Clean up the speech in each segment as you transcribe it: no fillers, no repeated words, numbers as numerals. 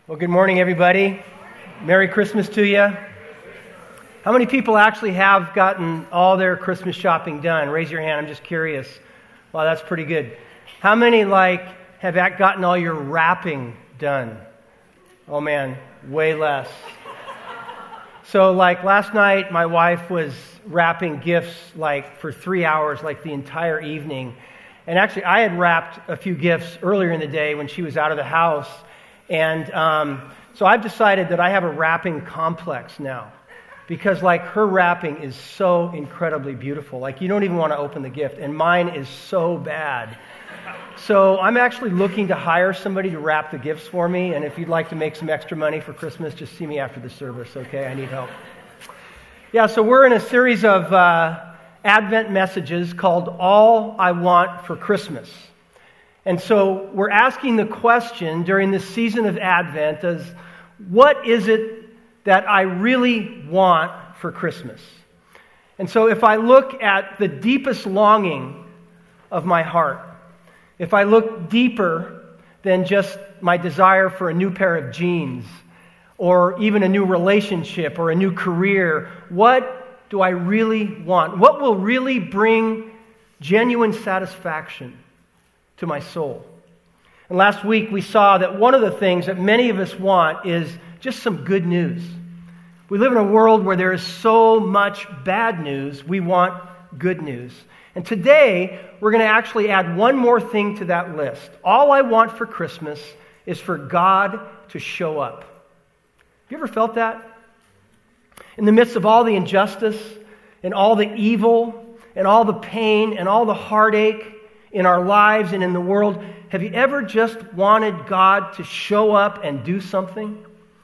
Well, good morning, everybody. Merry Christmas to you. How many people actually have gotten all their Christmas shopping done? Raise your hand. I'm just curious. Wow, that's pretty good. How many, have gotten all your wrapping done? Oh, man, way less. So, last night, my wife was wrapping gifts, for 3 hours, the entire evening. And actually, I had wrapped a few gifts earlier in the day when she was out of the house. And so I've decided that I have a wrapping complex now because her wrapping is so incredibly beautiful. You don't even want to open the gift, and mine is so bad. So I'm actually looking to hire somebody to wrap the gifts for me, and if you'd like to make some extra money for Christmas, just see me after the service, okay? I need help. Yeah, so we're in a series of Advent messages called All I Want for Christmas. And so we're asking the question during this season of Advent is, what is it that I really want for Christmas? And so if I look at the deepest longing of my heart, if I look deeper than just my desire for a new pair of jeans or even a new relationship or a new career, what do I really want? What will really bring genuine satisfaction to my soul? And last week we saw that one of the things that many of us want is just some good news. We live in a world where there is so much bad news. We want good news. And today we're going to actually add one more thing to that list. All I want for Christmas is for God to show up. Have you ever felt that? In the midst of all the injustice and all the evil and all the pain and all the heartache in our lives and in the world, have you ever just wanted God to show up and do something?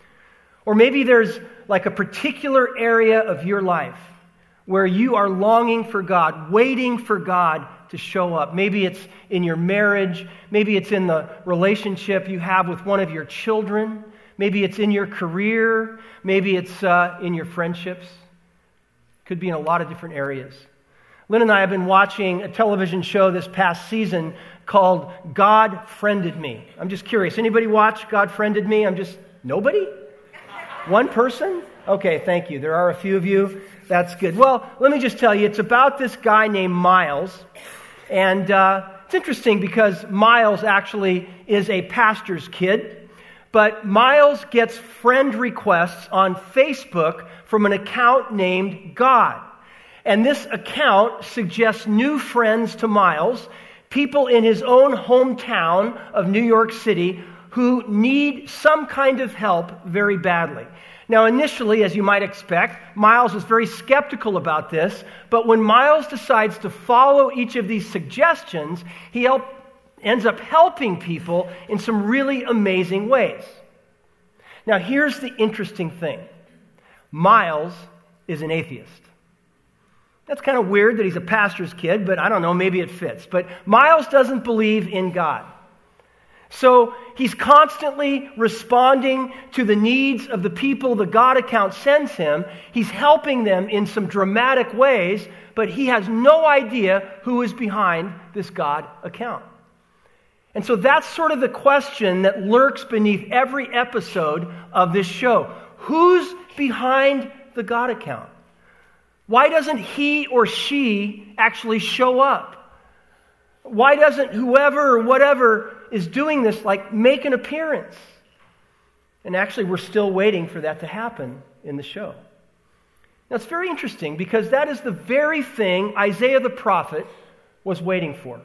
Or maybe there's a particular area of your life where you are longing for God, waiting for God to show up. Maybe it's in your marriage, maybe it's in the relationship you have with one of your children, maybe it's in your career, maybe it's in your friendships. Could be in a lot of different areas. Lynn and I have been watching a television show this past season called God Friended Me. I'm just curious. Anybody watch God Friended Me? Nobody? One person? Okay, thank you. There are a few of you. That's good. Well, let me just tell you, it's about this guy named Miles. And it's interesting because Miles actually is a pastor's kid. But Miles gets friend requests on Facebook from an account named God. And this account suggests new friends to Miles, people in his own hometown of New York City who need some kind of help very badly. Now, initially, as you might expect, Miles is very skeptical about this, but when Miles decides to follow each of these suggestions, he ends up helping people in some really amazing ways. Now, here's the interesting thing. Miles is an atheist. That's kind of weird that he's a pastor's kid, but I don't know, maybe it fits. But Miles doesn't believe in God. So he's constantly responding to the needs of the people the God account sends him. He's helping them in some dramatic ways, but he has no idea who is behind this God account. And so that's sort of the question that lurks beneath every episode of this show. Who's behind the God account? Why doesn't he or she actually show up? Why doesn't whoever or whatever is doing this make an appearance? And actually, we're still waiting for that to happen in the show. Now, it's very interesting because that is the very thing Isaiah the prophet was waiting for.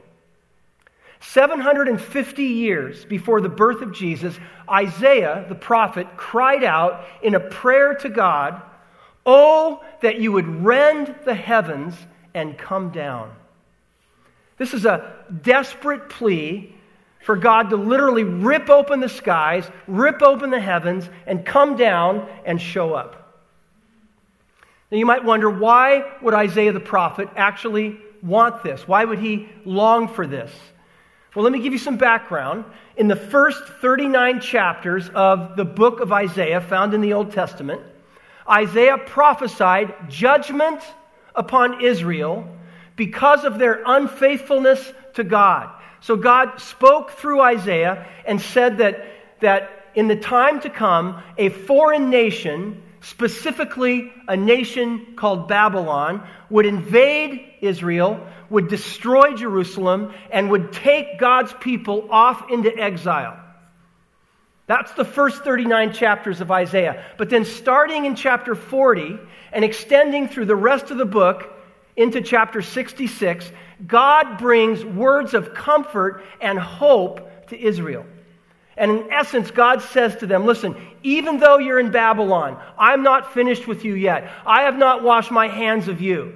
750 years before the birth of Jesus, Isaiah the prophet cried out in a prayer to God, "Oh, that you would rend the heavens and come down." This is a desperate plea for God to literally rip open the skies, rip open the heavens, and come down and show up. Now you might wonder, why would Isaiah the prophet actually want this? Why would he long for this? Well, let me give you some background. In the first 39 chapters of the book of Isaiah, found in the Old Testament, Isaiah prophesied judgment upon Israel because of their unfaithfulness to God. So God spoke through Isaiah and said that in the time to come, a foreign nation, specifically a nation called Babylon, would invade Israel, would destroy Jerusalem, and would take God's people off into exile. That's the first 39 chapters of Isaiah. But then starting in chapter 40 and extending through the rest of the book into chapter 66, God brings words of comfort and hope to Israel. And in essence, God says to them, listen, even though you're in Babylon, I'm not finished with you yet. I have not washed my hands of you.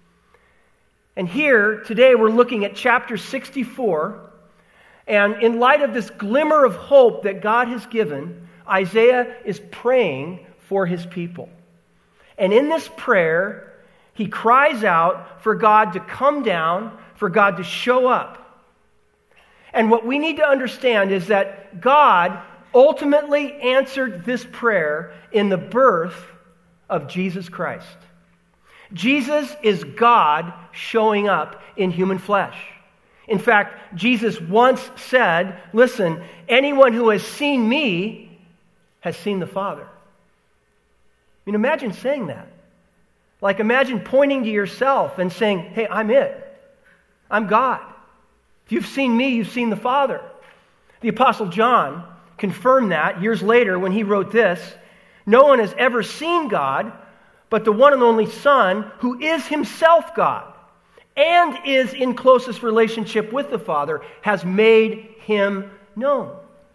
And here, today, we're looking at chapter 64. And in light of this glimmer of hope that God has given, Isaiah is praying for his people. And in this prayer, he cries out for God to come down, for God to show up. And what we need to understand is that God ultimately answered this prayer in the birth of Jesus Christ. Jesus is God showing up in human flesh. In fact, Jesus once said, listen, anyone who has seen me has seen the Father. I mean, imagine saying that. Like, imagine pointing to yourself and saying, hey, I'm it. I'm God. If you've seen me, you've seen the Father. The Apostle John confirmed that years later when he wrote this, no one has ever seen God, but the one and only Son, who is himself God, and is in closest relationship with the Father, has made him known.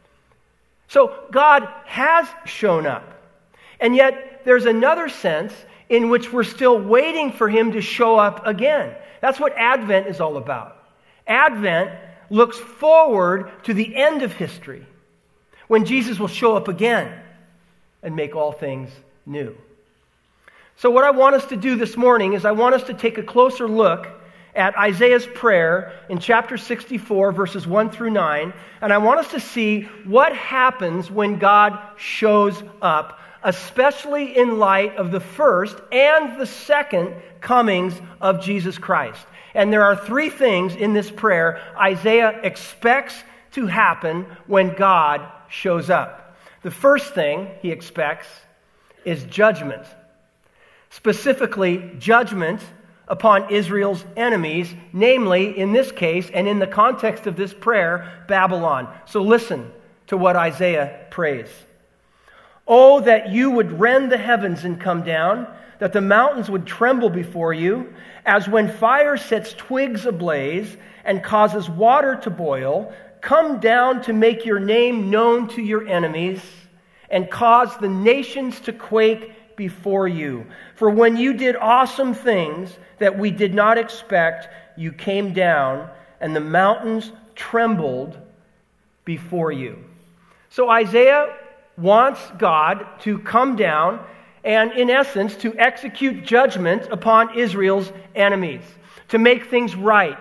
So God has shown up. And yet there's another sense in which we're still waiting for him to show up again. That's what Advent is all about. Advent looks forward to the end of history, when Jesus will show up again and make all things new. So what I want us to do this morning is I want us to take a closer look at Isaiah's prayer in chapter 64, verses 1 through 9, and I want us to see what happens when God shows up, especially in light of the first and the second comings of Jesus Christ. And there are three things in this prayer Isaiah expects to happen when God shows up. The first thing he expects is judgment. Specifically, judgment upon Israel's enemies, namely, in this case, and in the context of this prayer, Babylon. So listen to what Isaiah prays. Oh, that you would rend the heavens and come down, that the mountains would tremble before you, as when fire sets twigs ablaze and causes water to boil. Come down to make your name known to your enemies and cause the nations to quake before you. For when you did awesome things that we did not expect, you came down and the mountains trembled before you. So Isaiah wants God to come down and, in essence, to execute judgment upon Israel's enemies, to make things right.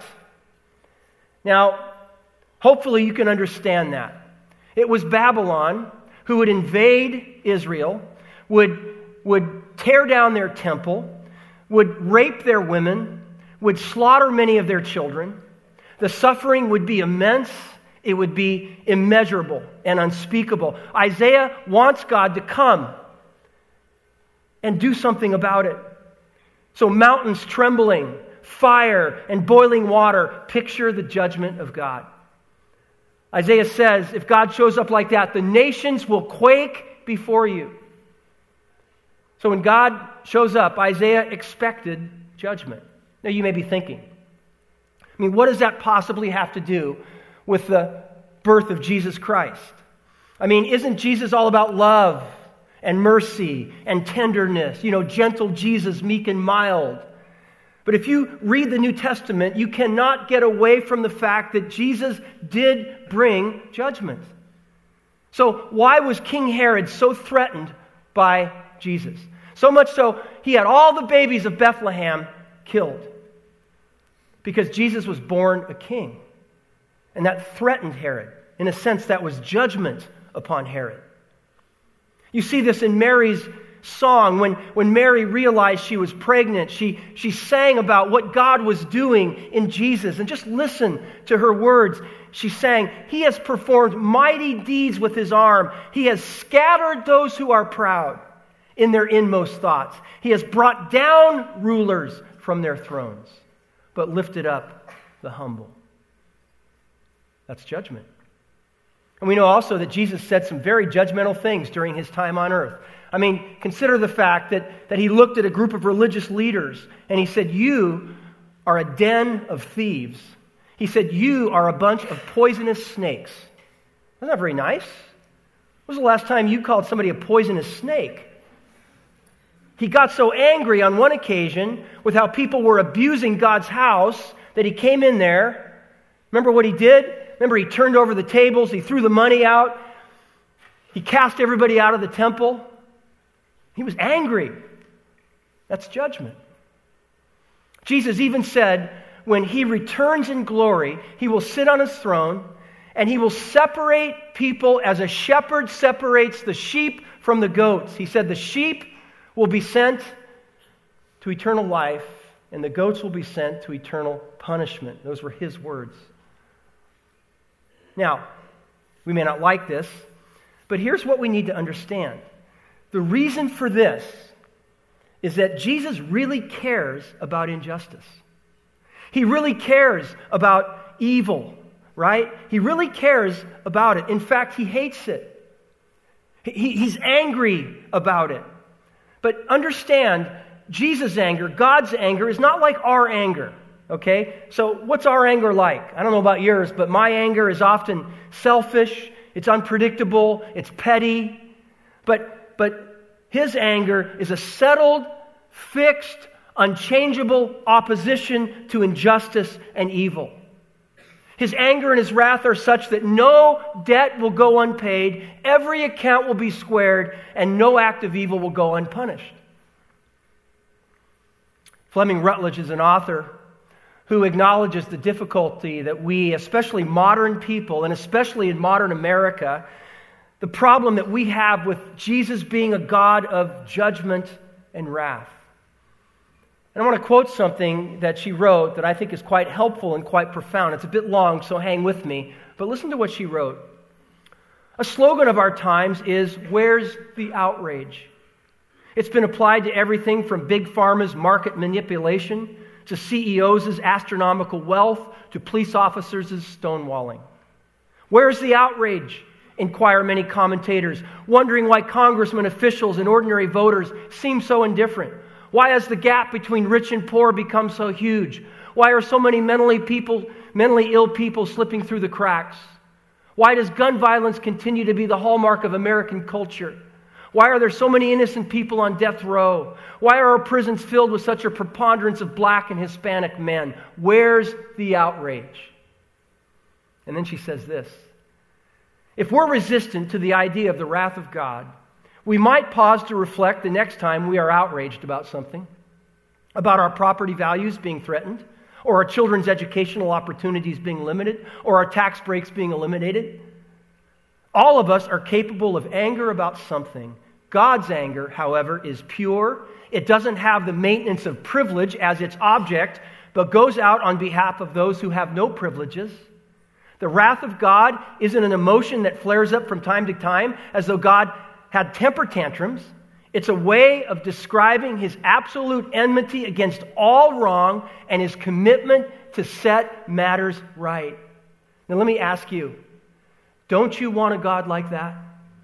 Now, hopefully you can understand that. It was Babylon who would invade Israel, would tear down their temple, would rape their women, would slaughter many of their children. The suffering would be immense. It would be immeasurable and unspeakable. Isaiah wants God to come and do something about it. So mountains trembling, fire and boiling water, picture the judgment of God. Isaiah says, if God shows up like that, the nations will quake before you. So when God shows up, Isaiah expected judgment. Now you may be thinking, I mean, what does that possibly have to do with the birth of Jesus Christ? I mean, isn't Jesus all about love and mercy and tenderness? You know, gentle Jesus, meek and mild. But if you read the New Testament, you cannot get away from the fact that Jesus did bring judgment. So why was King Herod so threatened by Jesus? So much so, he had all the babies of Bethlehem killed because Jesus was born a king. And that threatened Herod. In a sense, that was judgment upon Herod. You see this in Mary's song. When Mary realized she was pregnant, she sang about what God was doing in Jesus. And just listen to her words. She's saying, He has performed mighty deeds with His arm. He has scattered those who are proud in their inmost thoughts. He has brought down rulers from their thrones, but lifted up the humble. That's judgment. And we know also that Jesus said some very judgmental things during His time on earth. I mean, consider the fact that He looked at a group of religious leaders and He said, you are a den of thieves. He said, you are a bunch of poisonous snakes. Isn't that very nice? When was the last time you called somebody a poisonous snake? He got so angry on one occasion with how people were abusing God's house that He came in there. Remember what He did? Remember, He turned over the tables. He threw the money out. He cast everybody out of the temple. He was angry. That's judgment. Jesus even said, when He returns in glory, He will sit on His throne and He will separate people as a shepherd separates the sheep from the goats. He said the sheep will be sent to eternal life and the goats will be sent to eternal punishment. Those were His words. Now, we may not like this, but here's what we need to understand. The reason for this is that Jesus really cares about injustice. He really cares about evil, right? He really cares about it. In fact, He hates it. He's angry about it. But understand, Jesus' anger, God's anger, is not like our anger, okay? So what's our anger like? I don't know about yours, but my anger is often selfish, it's unpredictable, it's petty. But His anger is a settled, fixed, unchangeable opposition to injustice and evil. His anger and His wrath are such that no debt will go unpaid, every account will be squared, and no act of evil will go unpunished. Fleming Rutledge is an author who acknowledges the difficulty that we, especially modern people, and especially in modern America, the problem that we have with Jesus being a God of judgment and wrath. And I want to quote something that she wrote that I think is quite helpful and quite profound. It's a bit long, so hang with me. But listen to what she wrote. A slogan of our times is, "Where's the outrage?" It's been applied to everything from Big Pharma's market manipulation to CEOs' astronomical wealth to police officers' stonewalling. Where's the outrage? Inquire many commentators, wondering why congressmen, officials, and ordinary voters seem so indifferent. Why has the gap between rich and poor become so huge? Why are so many mentally ill people slipping through the cracks? Why does gun violence continue to be the hallmark of American culture? Why are there so many innocent people on death row? Why are our prisons filled with such a preponderance of black and Hispanic men? Where's the outrage? And then she says this. If we're resistant to the idea of the wrath of God, we might pause to reflect the next time we are outraged about something, about our property values being threatened, or our children's educational opportunities being limited, or our tax breaks being eliminated. All of us are capable of anger about something. God's anger, however, is pure. It doesn't have the maintenance of privilege as its object, but goes out on behalf of those who have no privileges. The wrath of God isn't an emotion that flares up from time to time as though God had temper tantrums. It's a way of describing His absolute enmity against all wrong and His commitment to set matters right. Now let me ask you, don't you want a God like that?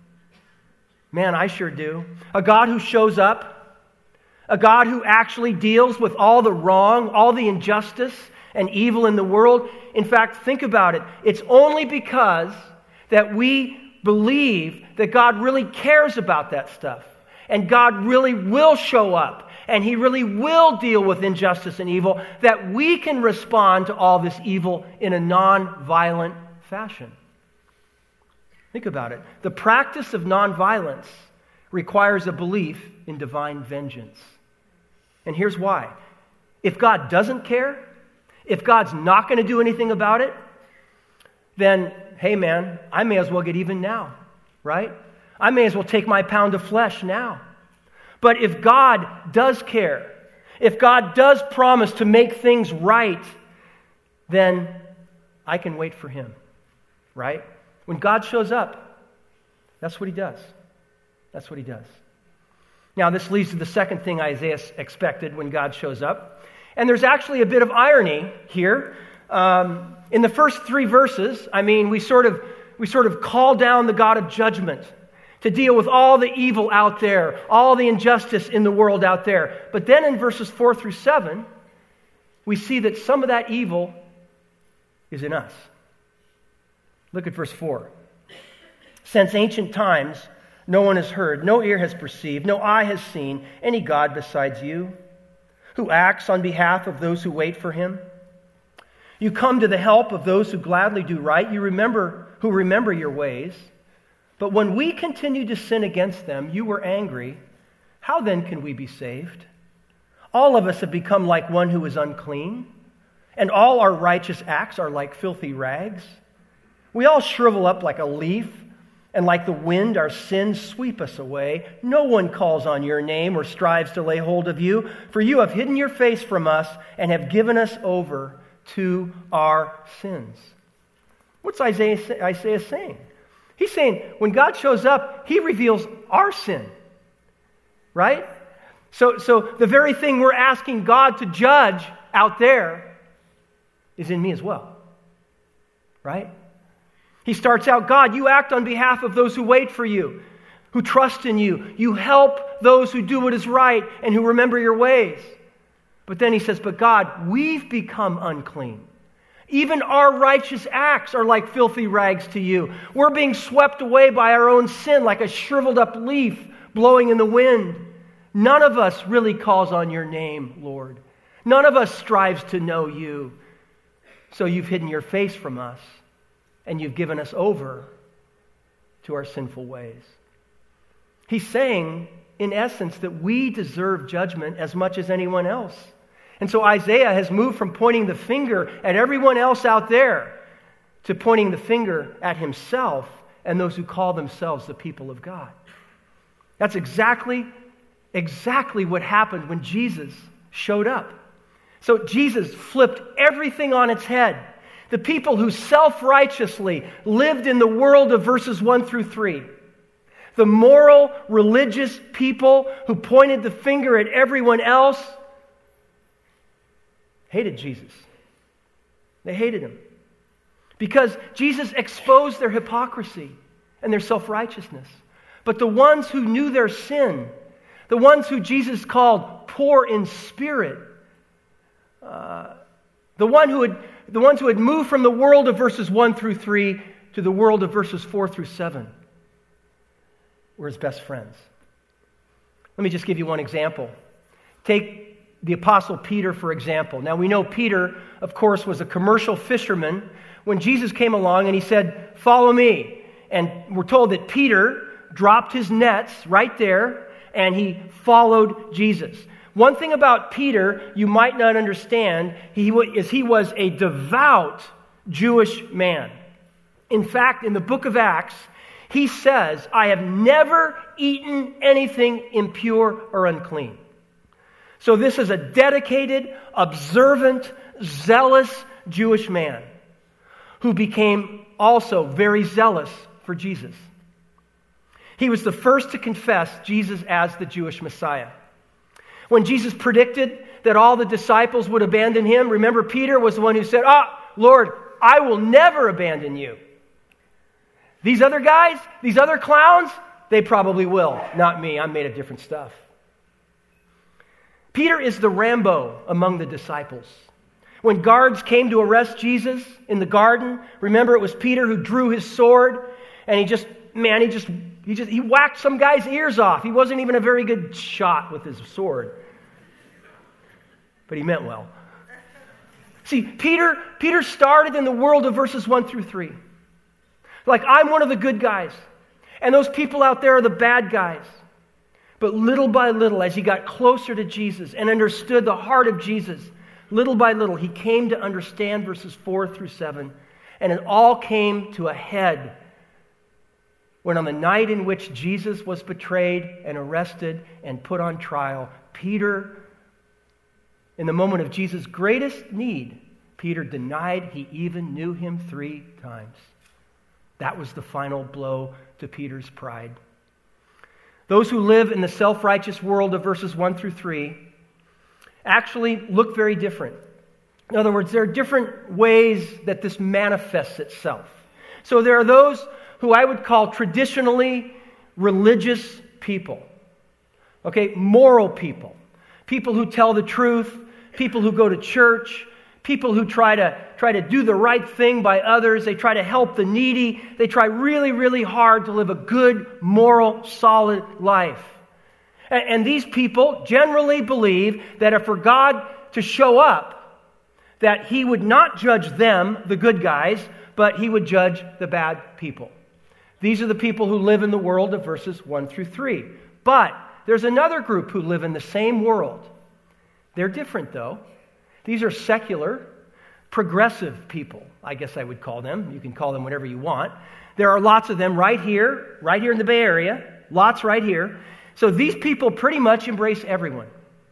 Man, I sure do. A God who shows up. A God who actually deals with all the wrong, all the injustice and evil in the world. In fact, think about it. It's only because that we believe that God really cares about that stuff. And God really will show up. And He really will deal with injustice and evil, that we can respond to all this evil in a non-violent fashion. Think about it. The practice of nonviolence requires a belief in divine vengeance. And here's why. If God doesn't care, if God's not going to do anything about it, then, hey man, I may as well get even now, right? I may as well take my pound of flesh now. But if God does care, if God does promise to make things right, then I can wait for Him. right? When God shows up, that's what he does. That's what he does. Now, this leads to the second thing Isaiah expected when God shows up. And there's actually a bit of irony here. In the first 3 verses, we sort of call down the God of judgment to deal with all the evil out there, all the injustice in the world out there. But then in verses 4 through 7, we see that some of that evil is in us. Look at verse 4. Since ancient times, no one has heard, no ear has perceived, no eye has seen any God besides you, who acts on behalf of those who wait for him. You come to the help of those who gladly do right, who remember your ways. But when we continue to sin against them, you were angry. How then can we be saved? All of us have become like one who is unclean, and all our righteous acts are like filthy rags. We all shrivel up like a leaf, and like the wind, our sins sweep us away. No one calls on your name or strives to lay hold of you, for you have hidden your face from us and have given us over to our sins. What's Isaiah saying? He's saying when God shows up, he reveals our sin, right? So the very thing we're asking God to judge out there is in me as well, right? He starts out, God, you act on behalf of those who wait for you, who trust in you. You help those who do what is right and who remember your ways. But then he says, but God, we've become unclean. Even our righteous acts are like filthy rags to you. We're being swept away by our own sin like a shriveled up leaf blowing in the wind. None of us really calls on your name, Lord. None of us strives to know you. So you've hidden your face from us, and you've given us over to our sinful ways. He's saying, in essence, that we deserve judgment as much as anyone else. And so Isaiah has moved from pointing the finger at everyone else out there to pointing the finger at himself and those who call themselves the people of God. That's exactly what happened when Jesus showed up. So Jesus flipped everything on its head. The people who self-righteously lived in the world of verses 1 through 3. The moral, religious people who pointed the finger at everyone else hated Jesus. They hated him. Because Jesus exposed their hypocrisy and their self-righteousness. But the ones who knew their sin, the ones who Jesus called poor in spirit, the ones who had moved from the world of verses 1 through 3 to the world of verses 4 through 7 were his best friends. Let me just give you one example. Take the Apostle Peter, for example. Now we know Peter, of course, was a commercial fisherman when Jesus came along and he said, "Follow me." And we're told that Peter dropped his nets right there and he followed Jesus. One thing about Peter you might not understand is he was a devout Jewish man. In fact, in the book of Acts, he says, "I have never eaten anything impure or unclean." So this is a dedicated, observant, zealous Jewish man who became also very zealous for Jesus. He was the first to confess Jesus as the Jewish Messiah. When Jesus predicted that all the disciples would abandon him, remember Peter was the one who said, Lord, I will never abandon you. These other guys, these other clowns, they probably will. Not me, I'm made of different stuff. Peter is the Rambo among the disciples. When guards came to arrest Jesus in the garden, remember it was Peter who drew his sword and he whacked some guy's ears off. He wasn't even a very good shot with his sword. But he meant well. See, Peter started in the world of verses 1 through 3. Like, I'm one of the good guys. And those people out there are the bad guys. But little by little, as he got closer to Jesus and understood the heart of Jesus, little by little, he came to understand verses 4 through 7. And it all came to a head when on the night in which Jesus was betrayed and arrested and put on trial, Peter, in the moment of Jesus' greatest need, Peter denied he even knew him 3 times. That was the final blow to Peter's pride. Those who live in the self-righteous world of verses 1 through 3 actually look very different. In other words, there are different ways that this manifests itself. So there are those who I would call traditionally religious people. Okay, moral people. People who tell the truth, people who go to church, people who try to do the right thing by others. They try to help the needy. They try really, really hard to live a good, moral, solid life. And these people generally believe that if for God to show up, that He would not judge them, the good guys, but He would judge the bad people. These are the people who live in the world of verses 1 through 3. But there's another group who live in the same world. They're different, though. These are secular, progressive people, I guess I would call them. You can call them whatever you want. There are lots of them right here in the Bay Area, lots right here. So these people pretty much embrace everyone.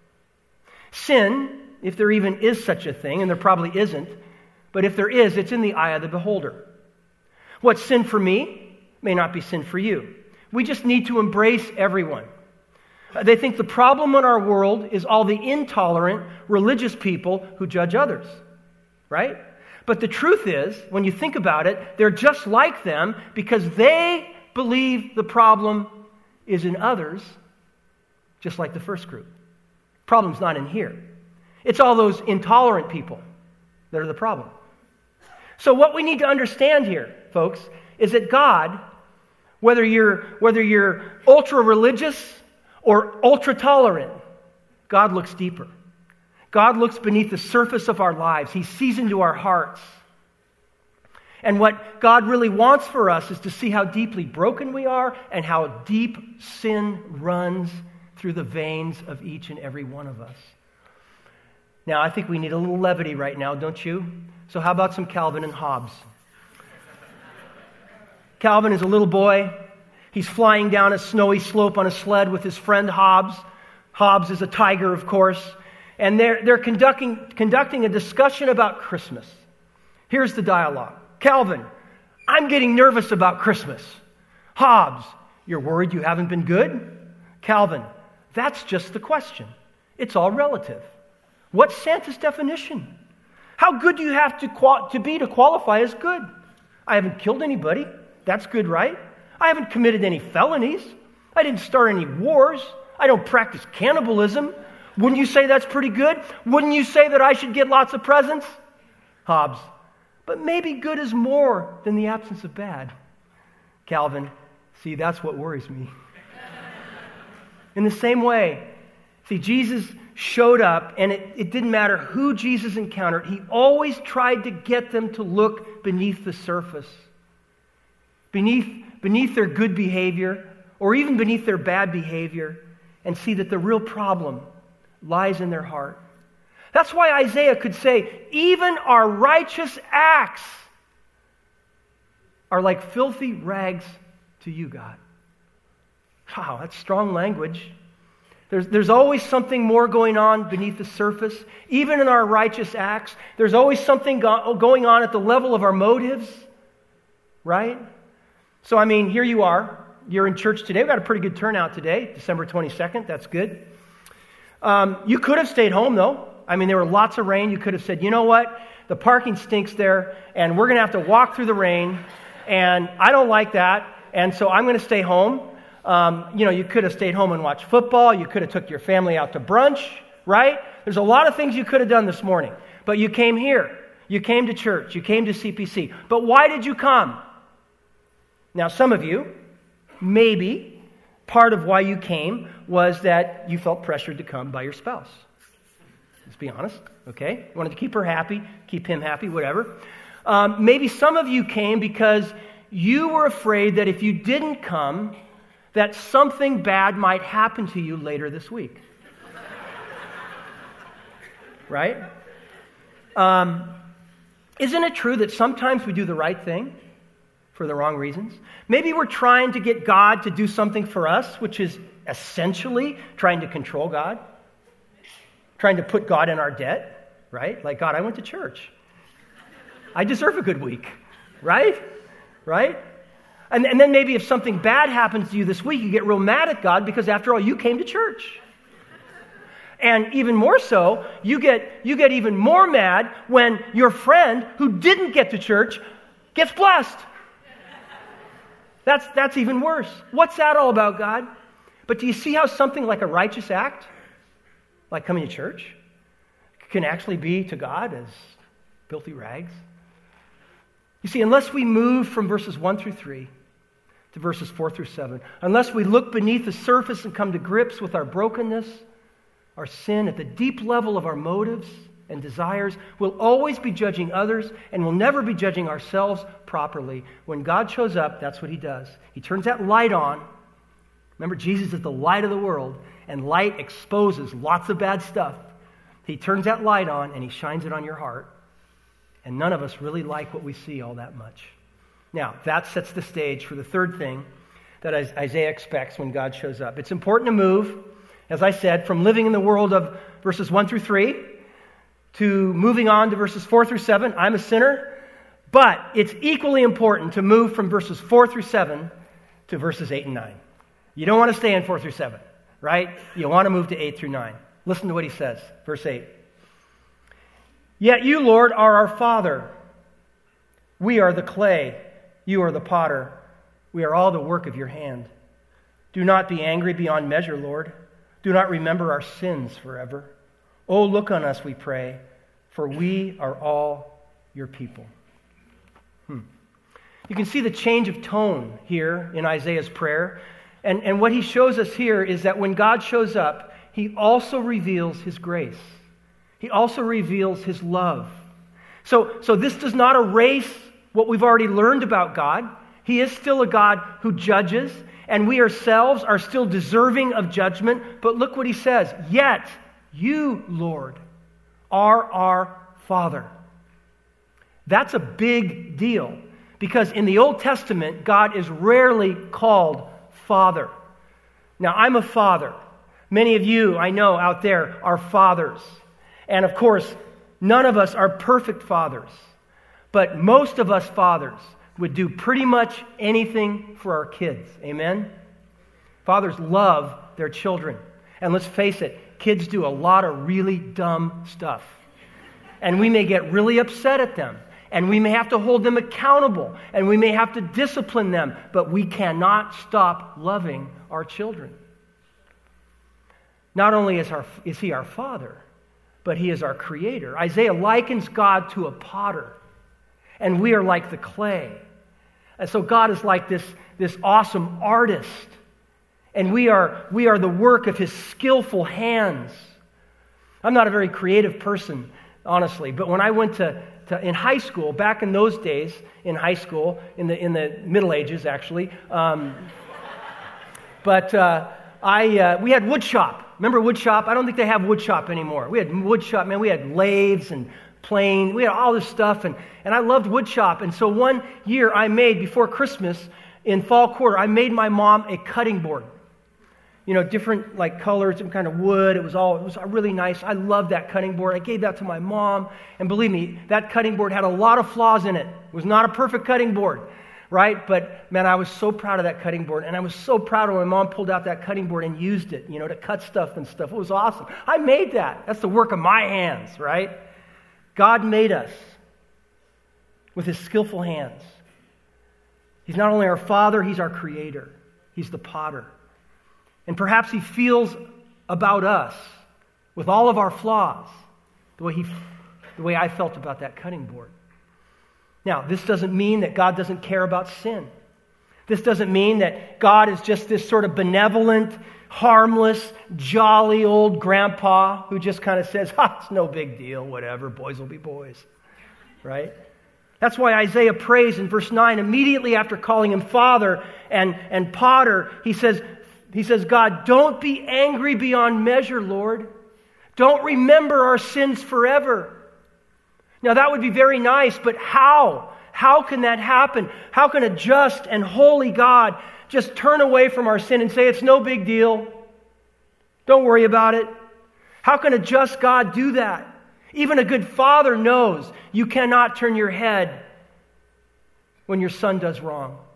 Sin, if there even is such a thing, and there probably isn't, but if there is, it's in the eye of the beholder. What's sin for me may not be sin for you. We just need to embrace everyone. They think the problem in our world is all the intolerant religious people who judge others, right? But the truth is, when you think about it, they're just like them because they believe the problem is in others, just like the first group. Problem's not in here. It's all those intolerant people that are the problem. So what we need to understand here, folks, is that God, whether you're ultra-religious or ultra-tolerant, God looks deeper. God looks beneath the surface of our lives. He sees into our hearts. And what God really wants for us is to see how deeply broken we are and how deep sin runs through the veins of each and every one of us. Now, I think we need a little levity right now, don't you? So how about some Calvin and Hobbes? Calvin is a little boy. He's flying down a snowy slope on a sled with his friend Hobbes. Hobbes is a tiger, of course. And they're conducting a discussion about Christmas. Here's the dialogue. Calvin, I'm getting nervous about Christmas. Hobbes, you're worried you haven't been good? Calvin, that's just the question. It's all relative. What's Santa's definition? How good do you have to be to qualify as good? I haven't killed anybody. That's good, right? I haven't committed any felonies. I didn't start any wars. I don't practice cannibalism. Wouldn't you say that's pretty good? Wouldn't you say that I should get lots of presents? Hobbes, but maybe good is more than the absence of bad. Calvin, see, that's what worries me. In the same way, see, Jesus showed up, and it didn't matter who Jesus encountered. He always tried to get them to look beneath the surface, beneath their good behavior, or even beneath their bad behavior, and see that the real problem lies in their heart. That's why Isaiah could say, even our righteous acts are like filthy rags to you, God. Wow, that's strong language. There's always something more going on beneath the surface. Even in our righteous acts, there's always something going on at the level of our motives, right? So, I mean, here you are. You're in church today. We've got a pretty good turnout today, December 22nd. That's good. You could have stayed home, though. I mean, there were lots of rain. You could have said, you know what? The parking stinks there, and we're going to have to walk through the rain, and I don't like that, and so I'm going to stay home. You could have stayed home and watched football. You could have took your family out to brunch, right? There's a lot of things you could have done this morning, but you came here. You came to church. You came to CPC. But why did you come? Now, some of you, maybe part of why you came was that you felt pressured to come by your spouse. Let's be honest, okay? You wanted to keep her happy, keep him happy, whatever. Maybe some of you came because you were afraid that if you didn't come, that something bad might happen to you later this week. Right? Isn't it true that sometimes we do the right thing for the wrong reasons? Maybe we're trying to get God to do something for us, which is essentially trying to control God, trying to put God in our debt, right? Like, God, I went to church. I deserve a good week, right? Right? And then maybe if something bad happens to you this week, you get real mad at God because after all, you came to church. And even more so, you get even more mad when your friend who didn't get to church gets blessed. That's even worse. What's that all about, God? But do you see how something like a righteous act, like coming to church, can actually be to God as filthy rags? You see, unless we move from verses 1 through 3 to verses 4 through 7, unless we look beneath the surface and come to grips with our brokenness, our sin at the deep level of our motives and desires, we'll always be judging others and we'll never be judging ourselves properly. When God shows up, that's what he does. He turns that light on. Remember, Jesus is the light of the world, and light exposes lots of bad stuff. He turns that light on and he shines it on your heart. And none of us really like what we see all that much. Now, that sets the stage for the third thing that Isaiah expects when God shows up. It's important to move, as I said, from living in the world of verses 1 through 3 to moving on to verses 4 through 7. I'm a sinner. But it's equally important to move from verses 4 through 7 to verses 8 and 9. You don't want to stay in 4 through 7, right? You want to move to 8 through 9. Listen to what he says, verse 8. Yet you, Lord, are our Father. We are the clay. You are the potter. We are all the work of your hand. Do not be angry beyond measure, Lord. Do not remember our sins forever. Oh, look on us, we pray, for we are all your people. You can see the change of tone here in Isaiah's prayer. And what he shows us here is that when God shows up, he also reveals his grace. He also reveals his love. So this does not erase what we've already learned about God. He is still a God who judges, and we ourselves are still deserving of judgment. But look what he says. Yet you, Lord, are our Father. That's a big deal, because in the Old Testament, God is rarely called Father. Now, I'm a father. Many of you, I know, out there are fathers. And of course, none of us are perfect fathers. But most of us fathers would do pretty much anything for our kids. Amen? Fathers love their children. And let's face it, kids do a lot of really dumb stuff. And we may get really upset at them. And we may have to hold them accountable. And we may have to discipline them. But we cannot stop loving our children. Not only is he our Father, but he is our Creator. Isaiah likens God to a potter. And we are like the clay. And so God is like this awesome artist. And we are the work of his skillful hands. I'm not a very creative person, honestly. But when I went to in high school, back in those days, in high school, in the Middle Ages, actually, we had wood shop. Remember wood shop? I don't think they have wood shop anymore. We had wood shop, man. We had lathes and plane. We had all this stuff, and I loved wood shop. And so one year I made, before Christmas, in fall quarter, I made my mom a cutting board. You know, different like colors, different kind of wood. It was really nice. I loved that cutting board. I gave that to my mom. And believe me, that cutting board had a lot of flaws in it. It was not a perfect cutting board, right? But man, I was so proud of that cutting board. And I was so proud when my mom pulled out that cutting board and used it, you know, to cut stuff and stuff. It was awesome. I made that. That's the work of my hands, right? God made us with his skillful hands. He's not only our Father, he's our Creator. He's the potter. And perhaps he feels about us with all of our flaws the way I felt about that cutting board. Now, this doesn't mean that God doesn't care about sin. This doesn't mean that God is just this sort of benevolent, harmless, jolly old grandpa who just kind of says, it's no big deal, whatever, boys will be boys, right? That's why Isaiah prays in verse 9, immediately after calling him Father and Potter, he says, God, don't be angry beyond measure, Lord. Don't remember our sins forever. Now, that would be very nice, but how? How can that happen? How can a just and holy God just turn away from our sin and say, it's no big deal? Don't worry about it. How can a just God do that? Even a good father knows you cannot turn your head when your son does wrong.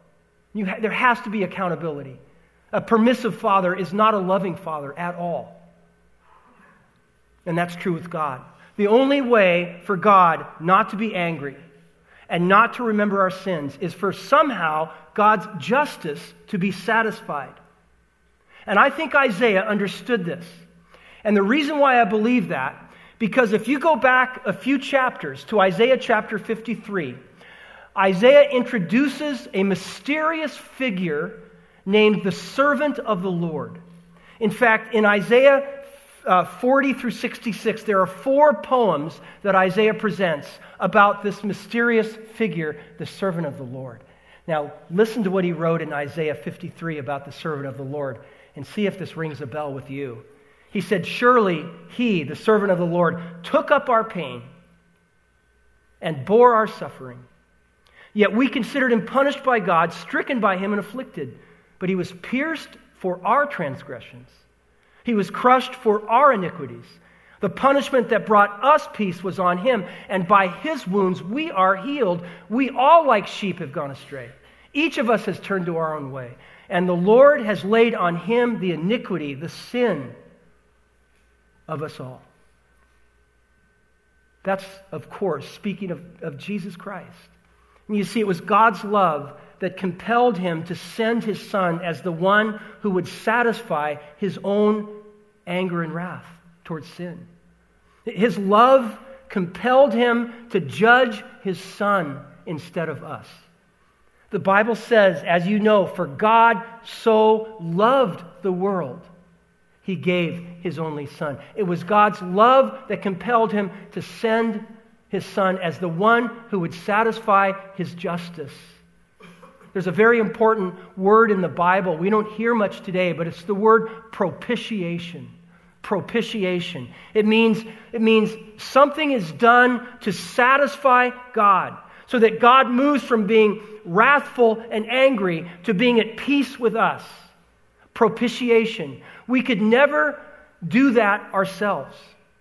There has to be accountability. A permissive father is not a loving father at all. And that's true with God. The only way for God not to be angry and not to remember our sins is for somehow God's justice to be satisfied. And I think Isaiah understood this. And the reason why I believe that, because if you go back a few chapters to Isaiah chapter 53, Isaiah introduces a mysterious figure named the servant of the Lord. In fact, in Isaiah 40 through 66, there are 4 poems that Isaiah presents about this mysterious figure, the servant of the Lord. Now, listen to what he wrote in Isaiah 53 about the servant of the Lord and see if this rings a bell with you. He said, "Surely he, the servant of the Lord, took up our pain and bore our suffering. Yet we considered him punished by God, stricken by him and afflicted. But he was pierced for our transgressions. He was crushed for our iniquities. The punishment that brought us peace was on him, and by his wounds we are healed. We all like sheep have gone astray. Each of us has turned to our own way. And the Lord has laid on him the iniquity, the sin of us all." That's, of course, speaking of Jesus Christ. And you see, it was God's love that compelled him to send his Son as the one who would satisfy his own anger and wrath towards sin. His love compelled him to judge his Son instead of us. The Bible says, as you know, for God so loved the world, he gave his only Son. It was God's love that compelled him to send his Son as the one who would satisfy his justice. There's a very important word in the Bible. We don't hear much today, but it's the word propitiation. Propitiation. It means something is done to satisfy God, so that God moves from being wrathful and angry to being at peace with us. Propitiation. We could never do that ourselves.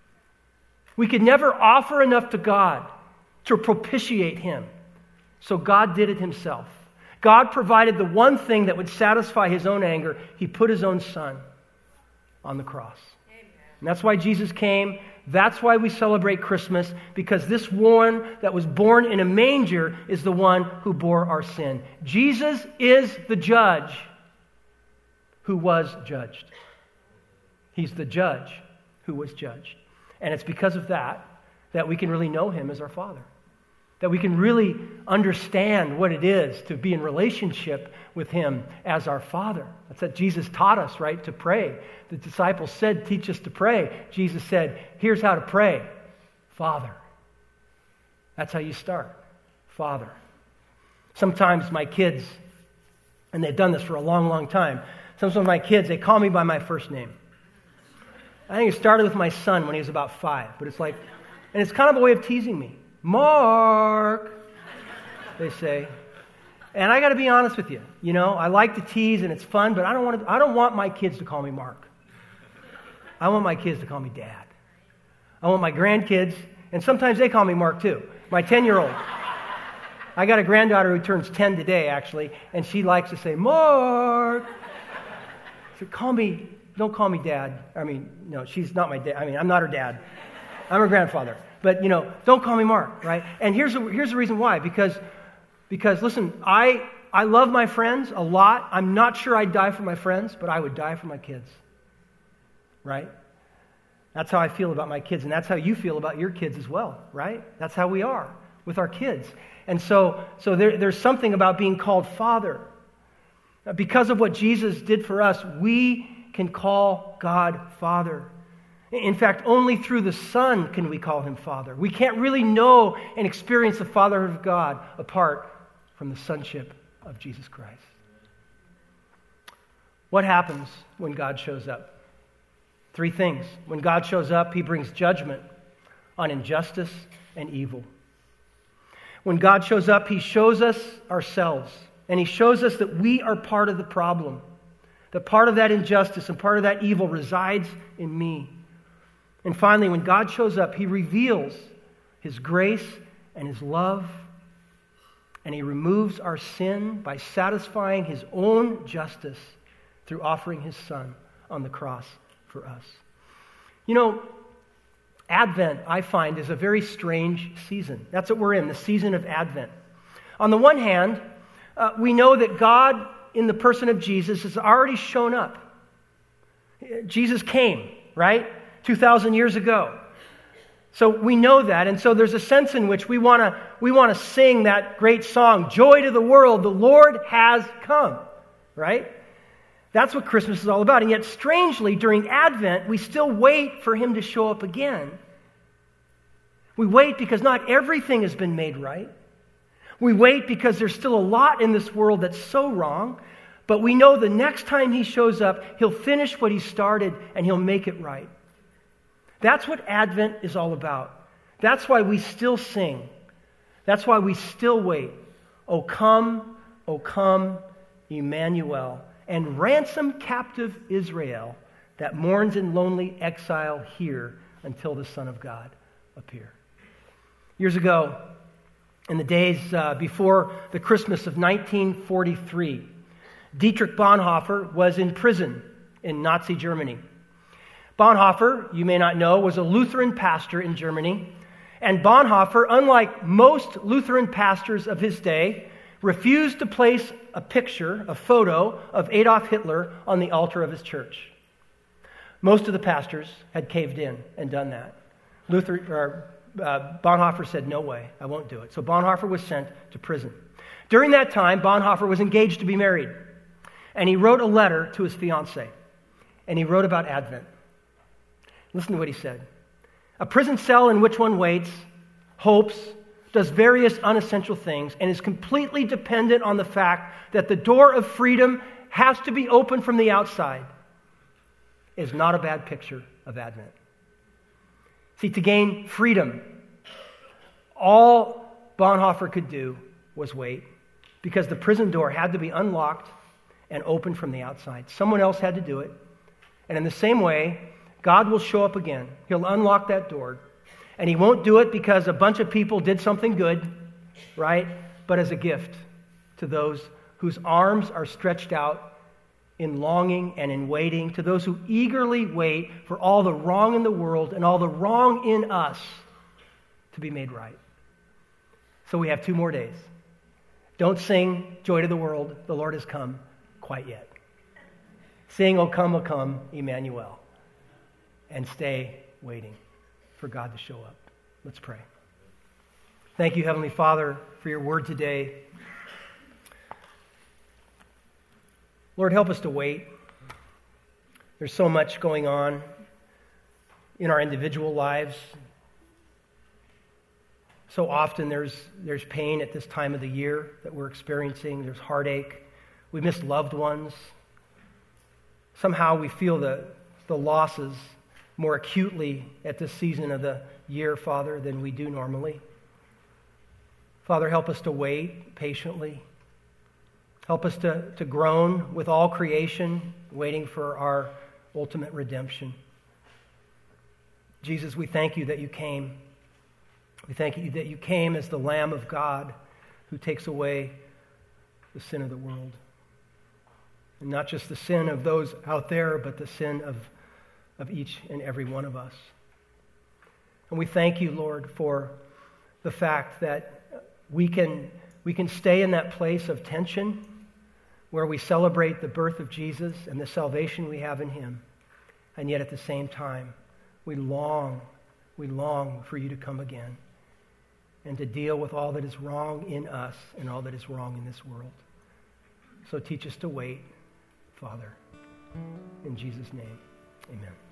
We could never offer enough to God to propitiate him. So God did it himself. God provided the one thing that would satisfy his own anger. He put his own Son on the cross. Amen. And that's why Jesus came. That's why we celebrate Christmas, because this one that was born in a manger is the one who bore our sin. Jesus is the judge who was judged. He's the judge who was judged. And it's because of that we can really know him as our Father. That we can really understand what it is to be in relationship with him as our Father. That's what Jesus taught us, right, to pray. The disciples said, "Teach us to pray." Jesus said, "Here's how to pray. Father." That's how you start. Father. Sometimes my kids, and they've done this for a long, long time, sometimes my kids, they call me by my first name. I think it started with my son when he was about 5, but it's like, and it's kind of a way of teasing me. "Mark," they say. And I got to be honest with you. You know, I like to tease and it's fun, but I don't want my kids to call me Mark. I want my kids to call me Dad. I want my grandkids, and sometimes they call me Mark too. My 10-year-old. I got a granddaughter who turns 10 today, actually, and she likes to say, "Mark." So don't call me Dad. I mean, no, she's not my dad. I mean, I'm not her dad. I'm her grandfather. But, don't call me Mark, right? And here's the reason why. Because listen, I love my friends a lot. I'm not sure I'd die for my friends, but I would die for my kids. Right? That's how I feel about my kids, and that's how you feel about your kids as well, right? That's how we are with our kids. And so there's something about being called Father. Because of what Jesus did for us, we can call God Father. In fact, only through the Son can we call him Father. We can't really know and experience the fatherhood of God apart from the sonship of Jesus Christ. What happens when God shows up? 3 things. When God shows up, he brings judgment on injustice and evil. When God shows up, he shows us ourselves, and he shows us that we are part of the problem, that part of that injustice and part of that evil resides in me. And finally, when God shows up, he reveals his grace and his love and he removes our sin by satisfying his own justice through offering his Son on the cross for us. You know, Advent, I find, is a very strange season. That's what we're in, the season of Advent. On the one hand, we know that God, in the person of Jesus, has already shown up. Jesus came, right? 2,000 years ago. So we know that, and so there's a sense in which we want to sing that great song, "Joy to the world, the Lord has come," right? That's what Christmas is all about. And yet, strangely, during Advent, we still wait for him to show up again. We wait because not everything has been made right. We wait because there's still a lot in this world that's so wrong, but we know the next time he shows up, he'll finish what he started and he'll make it right. That's what Advent is all about. That's why we still sing. That's why we still wait. O come, Emmanuel, and ransom captive Israel that mourns in lonely exile here until the Son of God appear. Years ago, in the days before the Christmas of 1943, Dietrich Bonhoeffer was in prison in Nazi Germany. Bonhoeffer, you may not know, was a Lutheran pastor in Germany. And Bonhoeffer, unlike most Lutheran pastors of his day, refused to place a photo of Adolf Hitler on the altar of his church. Most of the pastors had caved in and done that. Bonhoeffer said, "No way, I won't do it." So Bonhoeffer was sent to prison. During that time, Bonhoeffer was engaged to be married. And he wrote a letter to his fiancée. And he wrote about Advent. Listen to what he said. "A prison cell in which one waits, hopes, does various unessential things, and is completely dependent on the fact that the door of freedom has to be opened from the outside, is not a bad picture of Advent." See, to gain freedom, all Bonhoeffer could do was wait, because the prison door had to be unlocked and opened from the outside. Someone else had to do it. And in the same way, God will show up again. He'll unlock that door. And he won't do it because a bunch of people did something good, right? But as a gift to those whose arms are stretched out in longing and in waiting, to those who eagerly wait for all the wrong in the world and all the wrong in us to be made right. So we have 2 more days. Don't sing "Joy to the world, the Lord has come" quite yet. Sing "O come, Emmanuel," and stay waiting for God to show up. Let's pray. Thank you, Heavenly Father, for your word today. Lord, help us to wait. There's so much going on in our individual lives. So often there's pain at this time of the year that we're experiencing. There's heartache. We miss loved ones. Somehow we feel the losses more acutely at this season of the year, Father, than we do normally. Father, help us to wait patiently. Help us to groan with all creation, waiting for our ultimate redemption. Jesus, we thank you that you came. We thank you that you came as the Lamb of God who takes away the sin of the world. And not just the sin of those out there, but the sin of each and every one of us. And we thank you, Lord, for the fact that we can stay in that place of tension where we celebrate the birth of Jesus and the salvation we have in him. And yet at the same time, we long for you to come again and to deal with all that is wrong in us and all that is wrong in this world. So teach us to wait, Father. In Jesus' name, amen.